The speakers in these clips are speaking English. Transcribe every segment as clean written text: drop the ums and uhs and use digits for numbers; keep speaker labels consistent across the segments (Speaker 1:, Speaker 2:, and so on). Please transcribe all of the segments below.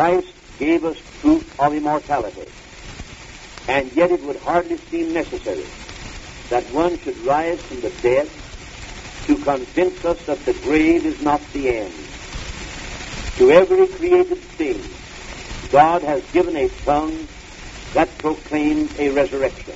Speaker 1: Christ gave us truth of immortality, and yet it would hardly seem necessary that one should rise from the dead to convince us that the grave is not the end. To every created thing, God has given a tongue that proclaims a resurrection.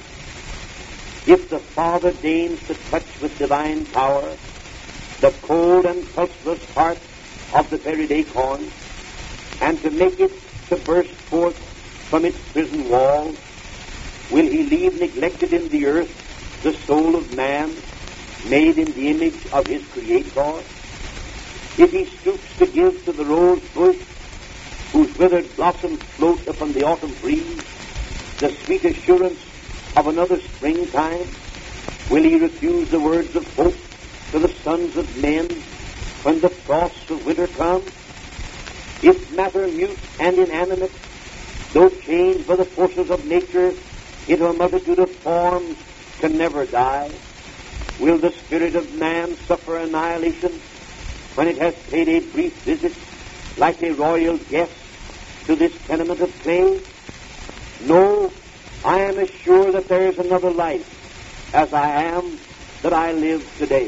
Speaker 1: If the Father deigns to touch with divine power the cold and pulseless heart of the buried acorn, and to make it to burst forth from its prison wall, will he leave neglected in the earth the soul of man, made in the image of his Creator? If he stoops to give to the rose bush, whose withered blossoms float upon the autumn breeze, the sweet assurance of another springtime, will he refuse the words of hope to the sons of men when the frosts of winter come? If matter mute and inanimate, though changed by the forces of nature into a multitude of forms, can never die, will the spirit of man suffer annihilation when it has paid a brief visit like a royal guest to this tenement of clay? No, I am as sure that there is another life as I am that I live today.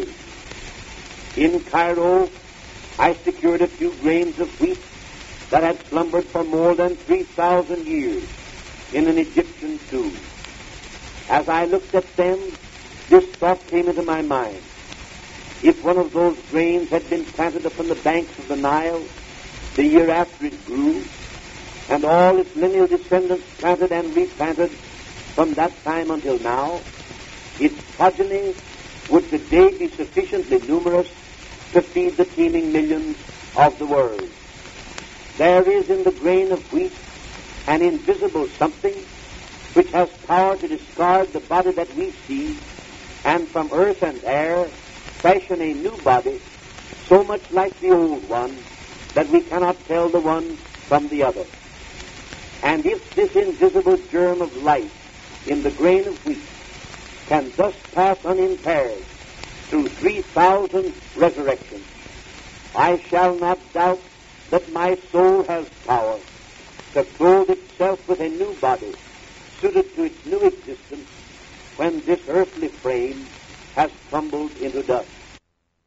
Speaker 1: In Cairo, I secured a few grains of wheat that had slumbered for more than 3,000 years in an Egyptian tomb. As I looked at them, this thought came into my mind. If one of those grains had been planted upon the banks of the Nile the year after it grew, and all its lineal descendants planted and replanted from that time until now, its progeny would today be sufficiently numerous to feed the teeming millions of the world. There is in the grain of wheat an invisible something which has power to discard the body that we see, and from earth and air fashion a new body so much like the old one that we cannot tell the one from the other. And if this invisible germ of life in the grain of wheat can thus pass unimpaired through 3,000 resurrections, I shall not doubt that my soul has power to clothe itself with a new body suited to its new existence when this earthly frame has crumbled into dust.